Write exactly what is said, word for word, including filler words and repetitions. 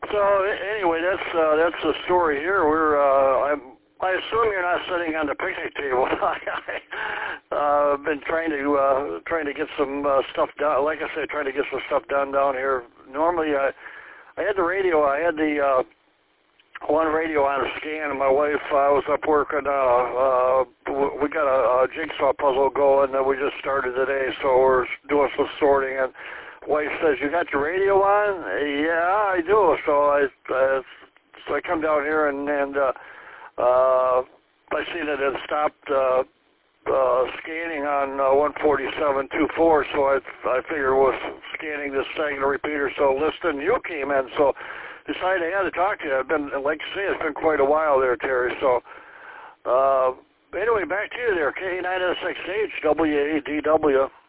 So anyway, that's uh, that's the story here. We're uh, I'm, I assume you're not sitting on the picnic table. I've uh, been trying to uh, trying to get some uh, stuff done. Like I said, trying to get some stuff done down here. Normally, I I had the radio. I had the uh, one radio on a scan, and my wife, I was up working. Uh, uh, we got a, a jigsaw puzzle going that we just started today, so we're doing some sorting. And wife says, "You got your radio on?" "Yeah, I do." So I, uh, so I come down here and and uh, uh, I see that it stopped uh, uh, scanning on uh, one forty-seven two four. So I I figured it was scanning this segment repeater. So Liston, you came in, so decided I had to talk to you. I've been, like you say, it's been quite a while there, Terry. So uh, anyway, back to you there, K nine S X H W A D W.